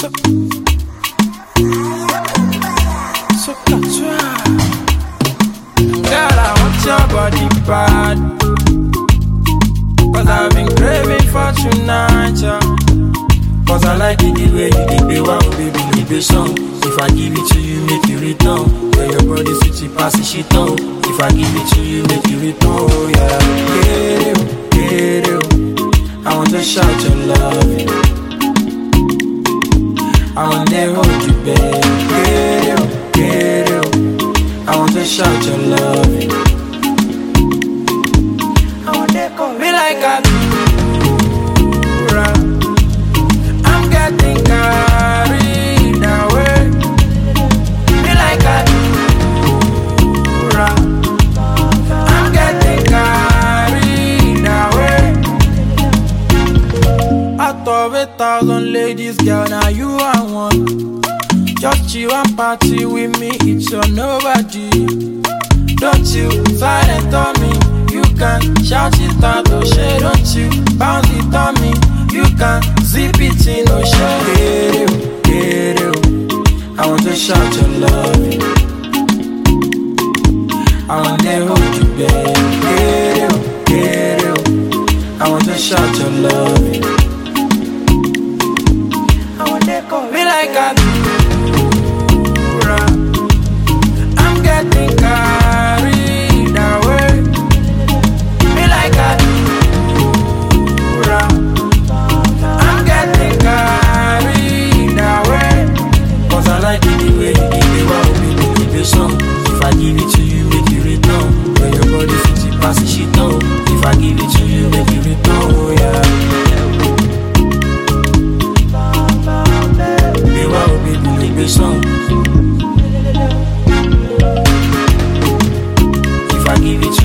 So girl, I want your body bad, 'cause I've been craving for tonight, yeah. 'Cause I like it the way you did the wow, baby, leave the song. If I give it to you, make you return. Yeah, your body sweet, it passes shit on. If I give it to you, make you return, yeah. Get it, I want to shout your love. I want to hold you, baby. Get it, I want to shout your love. I want to call me like a I'm getting carried away. Me like a I'm getting carried away. Out of 1,000 ladies, girl, now you are one. Just you and party with me, it's your nobody. Don't you silent on me, you can shout it out, oh shit. Don't you bounce it on me, you can zip it in, oh shit. Get it, I want to shout your love. I want to hold you, baby. Get it, I want to shout your love. I want to call me like a I'm getting carried away. Me like a I'm getting carried away. 'Cause I like it the way you give me wow, baby, leave the song. If I give it to you, make you return. When your body fits, it passes shit on. If I give it to you, make you return, oh yeah. Baby, wow, baby, leave the song. If I give it to